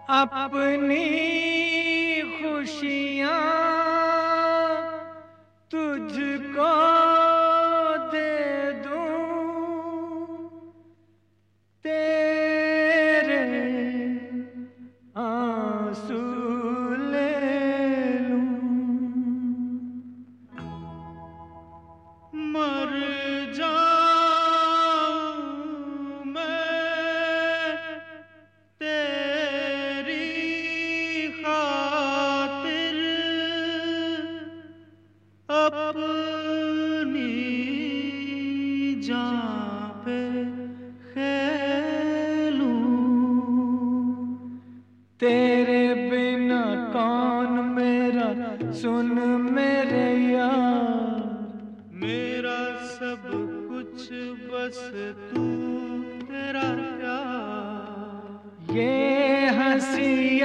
अपनी खुशियाँ तुझको दे दूं, तेरे आंसू ले लूं। मर जाऊं मैं तेरी खातिर, अपनी जान पे खेलूं। तेरे बिना कौन मेरा, सुन मेरे यार, मेरा सब कुछ बस तू, तेरा प्यार। ये हंसी